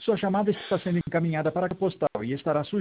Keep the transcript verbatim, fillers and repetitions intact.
Sua chamada está sendo encaminhada para a postal e estará sujeita